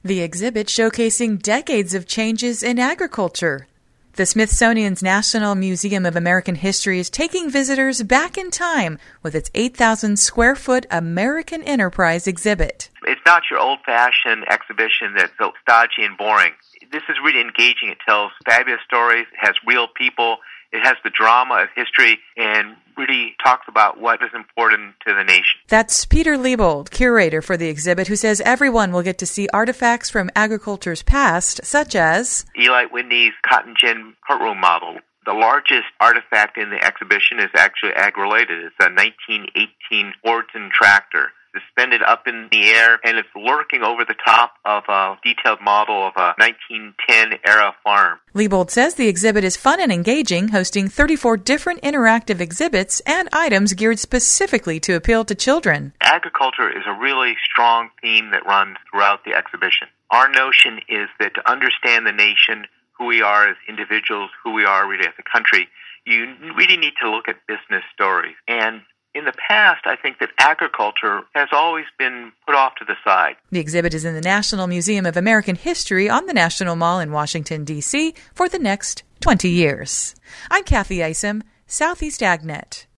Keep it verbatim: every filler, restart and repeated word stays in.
The exhibit showcasing decades of changes in agriculture. The Smithsonian's National Museum of American History is taking visitors back in time with its eight thousand square foot American Enterprise exhibit. It's not your old-fashioned exhibition that's so stodgy and boring. This is really engaging. It tells fabulous stories. It has real people. It has the drama of history and really talks about what is important to the nation. That's Peter Liebold, curator for the exhibit, who says everyone will get to see artifacts from agriculture's past, such as Eli Whitney's cotton gin courtroom model. The largest artifact in the exhibition is actually ag-related. It's a nineteen eighteen Fordson tractor, suspended up in the air, and it's lurking over the top of a detailed model of a nineteen ten era farm. Liebold says the exhibit is fun and engaging, hosting thirty-four different interactive exhibits and items geared specifically to appeal to children. Agriculture is a really strong theme that runs throughout the exhibition. Our notion is that to understand the nation, who we are as individuals, who we are really as a country, you really need to look at business stories. And in the past, I think that agriculture has always been put off to the side. The exhibit is in the National Museum of American History on the National Mall in Washington, D C for the next twenty years. I'm Kathy Isom, Southeast AgNet.